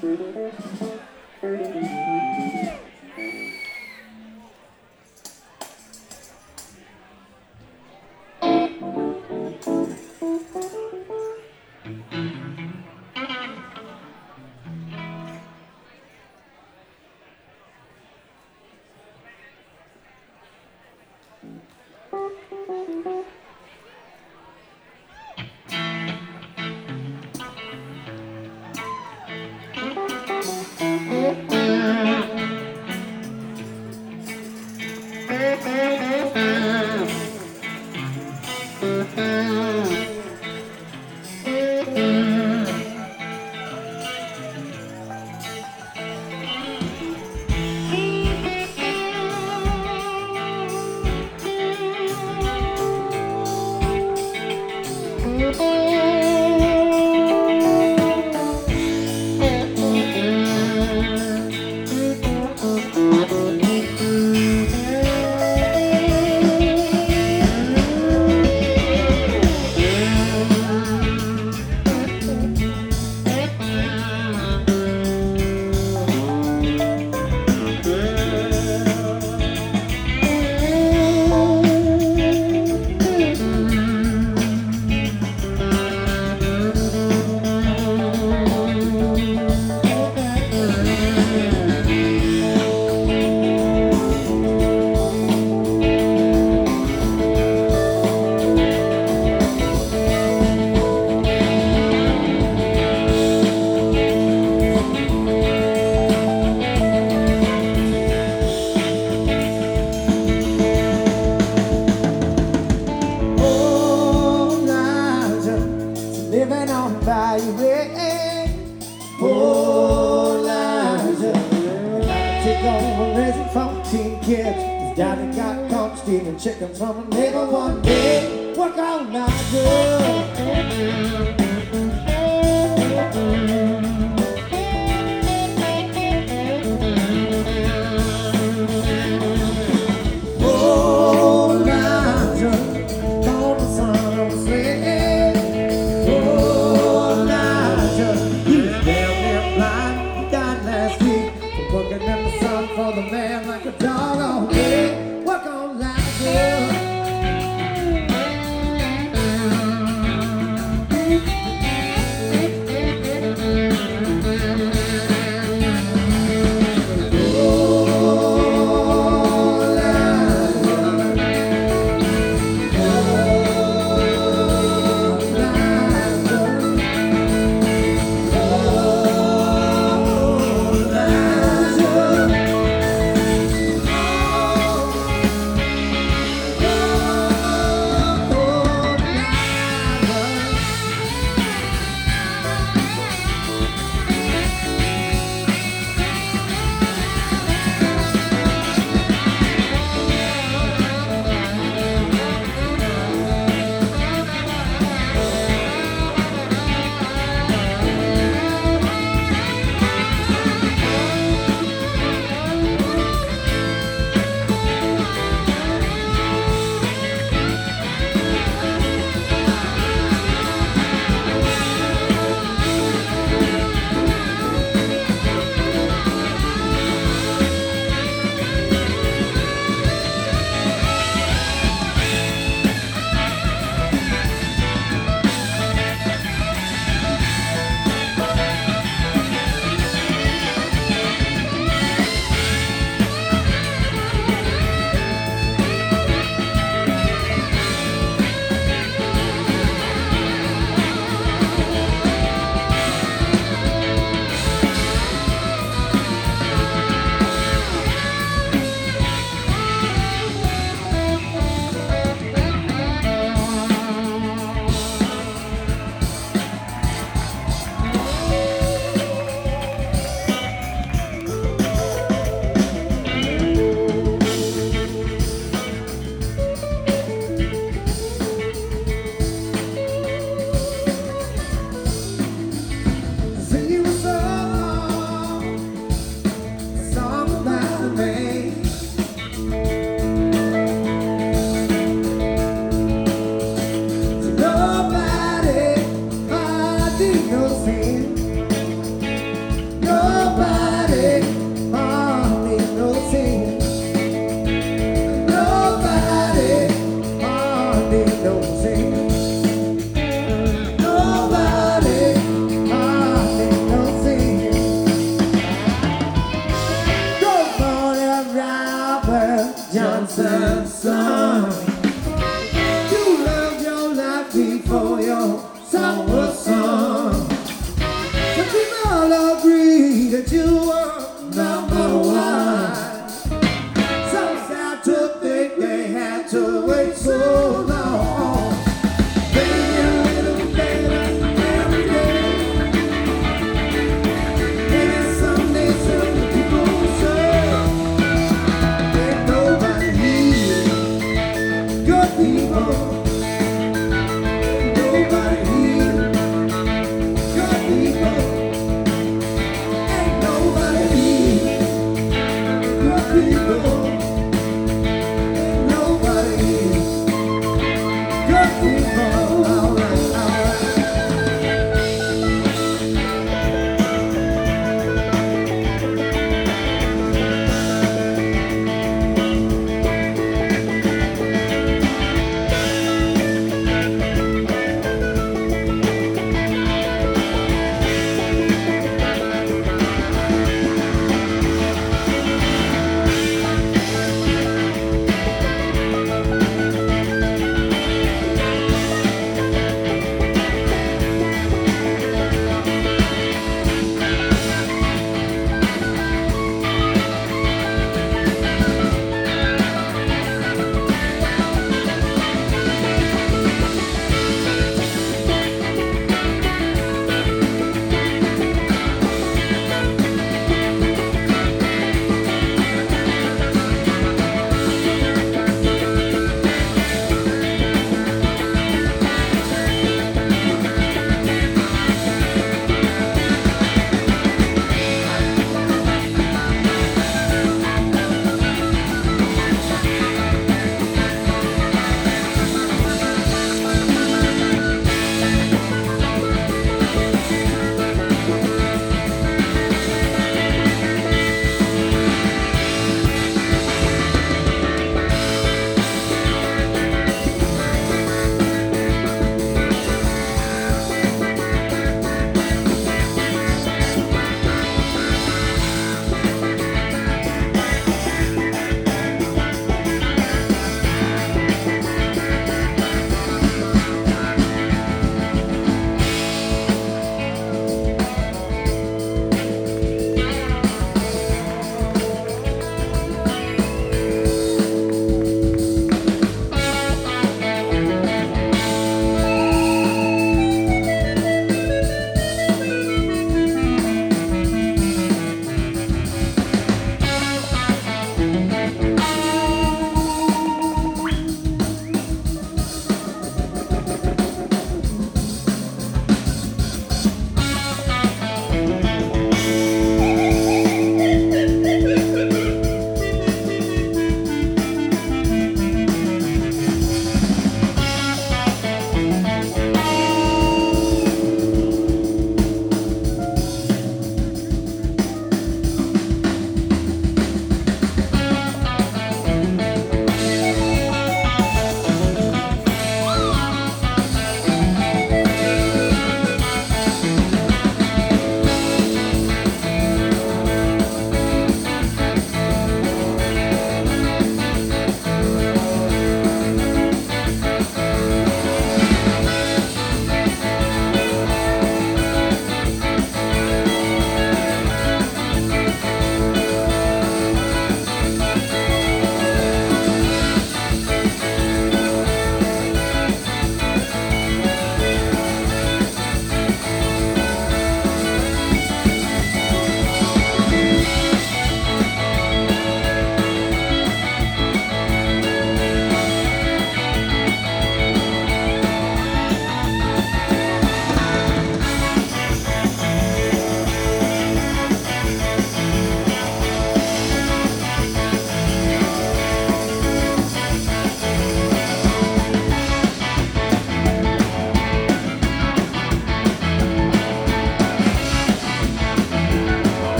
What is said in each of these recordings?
Chicken from a neighbor one day, work all night, girl. Oh, Elijah, on the sun of the sled. Oh, Elijah, he was down there blind. He died last week for working in the sun for the man like a dog all day. Work on Elijah. Nobody hardly knows him. Nobody hardly knows him. Nobody hardly knows him. Good morning, Robert Johnson's son. You loved your life before your song was sung. Some people all agree that you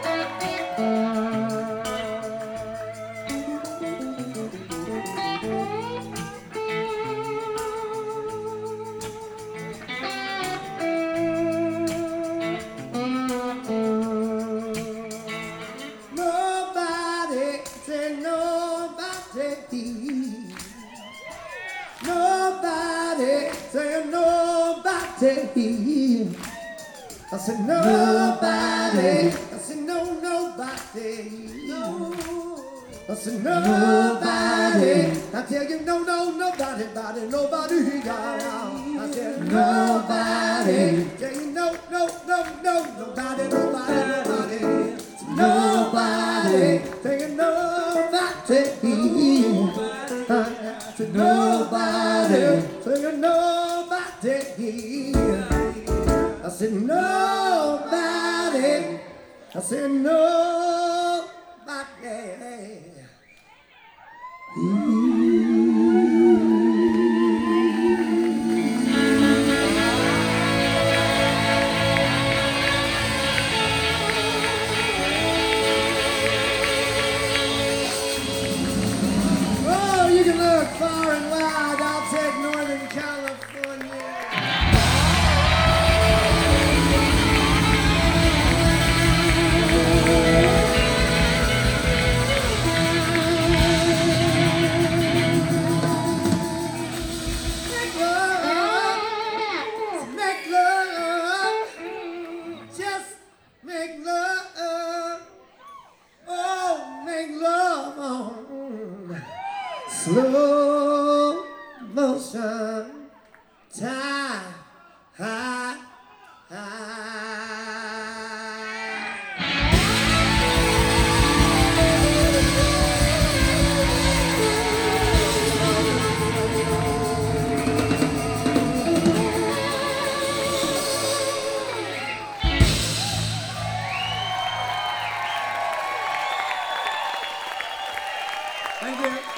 Nobody say nobody. Nobody say nobody. I said nobody. I said nobody. No. I said nobody. I tell you nobody, nobody. I said nobody. Tell you nobody. Nobody. Tell you nobody. To nobody, to nobody. I said nobody. I said nobody. Oh, you can look far and wide. I'll take Northern California. Make love, just make love. Oh, make love. Slow motion, time, high. Thank you.